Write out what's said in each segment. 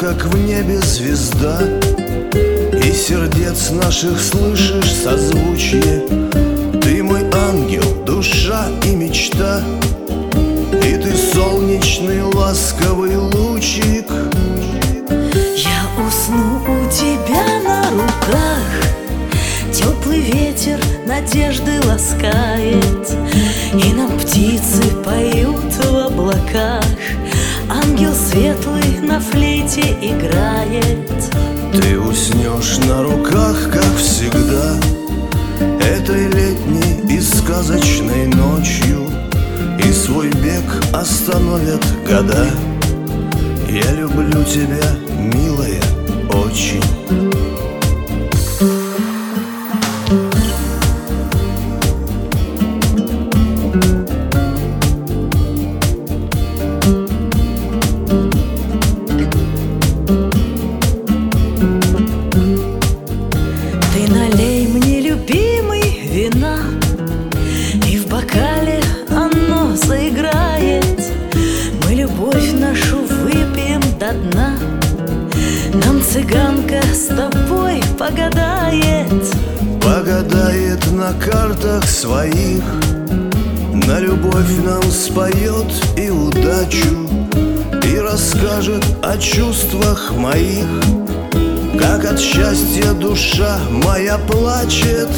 как в небе звезда, и сердец наших слышишь созвучие. Ты мой ангел, душа и мечта, и ты солнечный ласковый лучик. Я усну у тебя на руках, теплый ветер надежды ласкает, и нам птицы поют в облаках, ангел светлый на флейте играет. Ты уснешь на руках, как всегда, этой летней и сказочной ночью, и свой бег остановят года. Я люблю тебя, милая, очень. Ты налей мне, любимый, вина, и в бокале оно заиграет. Мы любовь нашу выпьем до дна, нам цыганка с тобой погадает. Погадает на картах своих, на любовь нам споет и удачу, и расскажет о чувствах моих, как от счастья душа моя плачет.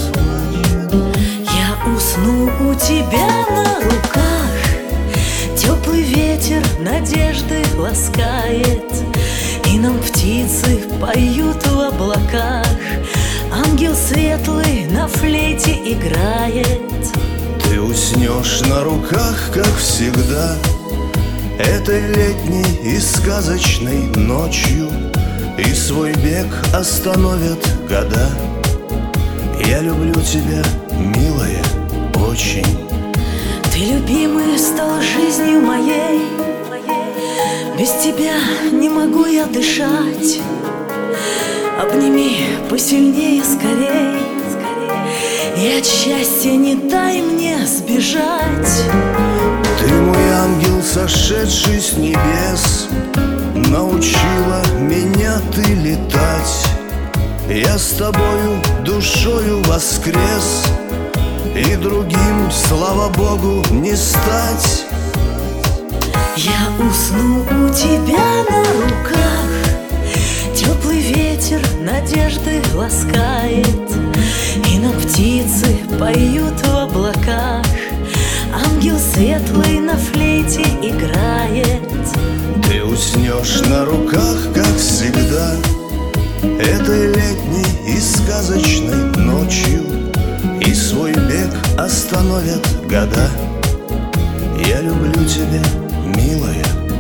Я усну у тебя на руках, теплый ветер надежды ласкает, и нам птицы поют в облаках, ангел светлый на флейте играет. Ты уснешь на руках, как всегда, этой летней и сказочной ночью, и свой бег остановят года. Я люблю тебя, милая, очень. Ты, любимый, стал жизнью моей, без тебя не могу я дышать. Обними посильнее, скорей, и от счастья не дай мне сбежать. Ты мой ангел, сошедший с небес, научила меня ты летать. Я с тобою душою воскрес, и другим, слава Богу, не стать. Я усну у тебя на руках, теплый ветер надежды ласкает, и нам птицы поют в облаках, ангел светлый на флейте играет. Ты уснешь на руках, как всегда, этой летней и сказочной ночью, и свой бег остановят года. Я люблю тебя, милая,